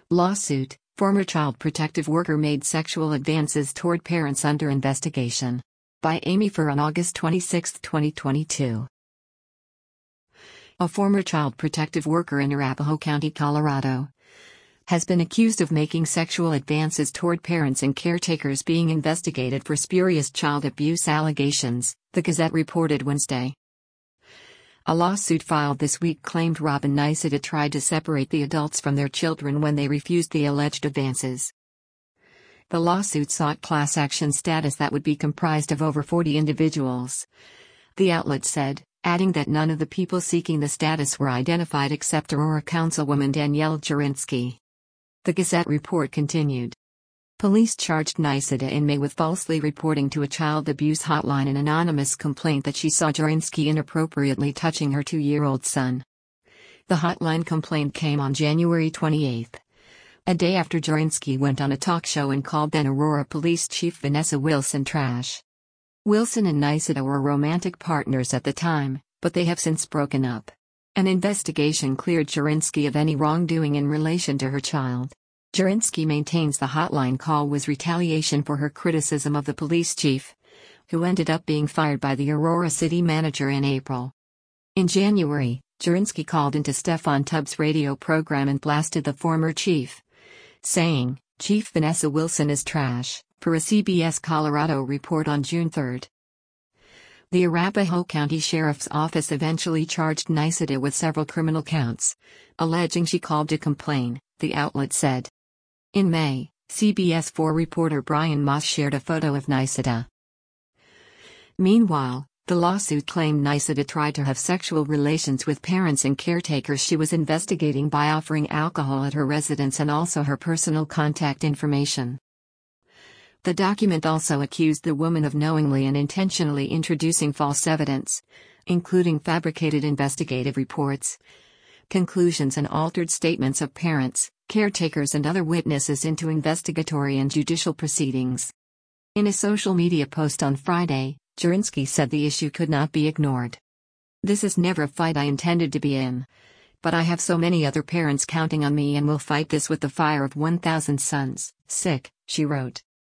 Lawsuit: former child protective worker made sexual advances toward parents under investigation. By Amy Furr on August 26, 2022. A former child protective worker in Arapahoe County, Colorado, has been accused of making sexual advances toward parents and caretakers being investigated for spurious child abuse allegations, the Gazette reported Wednesday. A lawsuit filed this week claimed Robin Niceta tried to separate the adults from their children when they refused the alleged advances. The lawsuit sought class action status that would be comprised of over 40 individuals, the outlet said, adding that none of the people seeking the status were identified except Aurora Councilwoman Danielle Jurinski. The Gazette report continued. Police charged Niceta in May with falsely reporting to a child abuse hotline an anonymous complaint that she saw Jurinski inappropriately touching her 2-year-old son. The hotline complaint came on January 28, a day after Jurinski went on a talk show and called then Aurora Police Chief Vanessa Wilson trash. Wilson and Niceta were romantic partners at the time, but they have since broken up. An investigation cleared Jurinski of any wrongdoing in relation to her child. Jurinski maintains the hotline call was retaliation for her criticism of the police chief, who ended up being fired by the Aurora city manager in April. In January, Jurinski called into Stefan Tubbs' radio program and blasted the former chief, saying, "Chief Vanessa Wilson is trash," per a CBS Colorado report on June 3. The Arapahoe County Sheriff's Office eventually charged Niceta with several criminal counts, alleging she called to complain, the outlet said. In May, CBS 4 reporter Brian Moss shared a photo of Niceta. Meanwhile, the lawsuit claimed Niceta tried to have sexual relations with parents and caretakers she was investigating by offering alcohol at her residence and also her personal contact information. The document also accused the woman of knowingly and intentionally introducing false evidence, including fabricated investigative reports, conclusions and altered statements of parents, caretakers and other witnesses into investigatory and judicial proceedings. In a social media post on Friday, Jurinski said the issue could not be ignored. "This is never a fight I intended to be in. But I have so many other parents counting on me and will fight this with the fire of 1,000 suns." Sick, she wrote.